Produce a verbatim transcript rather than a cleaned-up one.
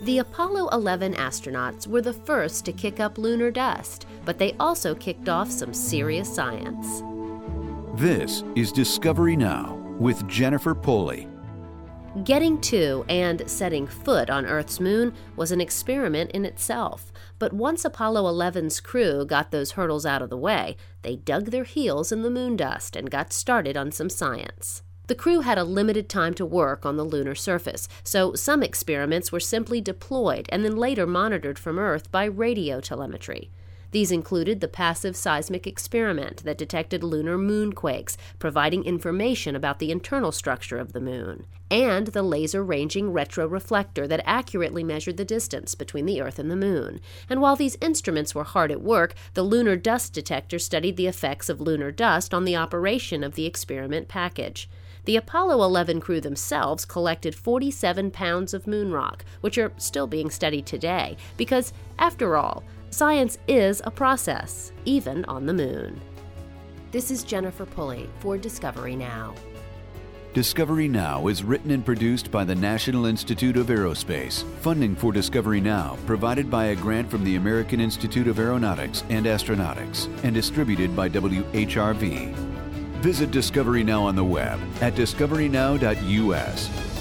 The Apollo eleven astronauts were the first to kick up lunar dust, but they also kicked off some serious science. This is Discovery Now with Jennifer Pulley. Getting to and setting foot on Earth's moon was an experiment in itself. But once Apollo eleven's crew got those hurdles out of the way, they dug their heels in the moon dust and got started on some science. The crew had a limited time to work on the lunar surface, so some experiments were simply deployed and then later monitored from Earth by radio telemetry. These included the passive seismic experiment that detected lunar moonquakes, providing information about the internal structure of the moon, and the laser-ranging retroreflector that accurately measured the distance between the Earth and the moon. And while these instruments were hard at work, the lunar dust detector studied the effects of lunar dust on the operation of the experiment package. The Apollo eleven crew themselves collected forty-seven pounds of moon rock, which are still being studied today, because, after all, science is a process, even on the moon. This is Jennifer Pulley for Discovery Now. Discovery Now is written and produced by the National Institute of Aerospace. Funding for Discovery Now provided by a grant from the American Institute of Aeronautics and Astronautics and distributed by W H R V. Visit Discovery Now on the web at discovery now dot U S.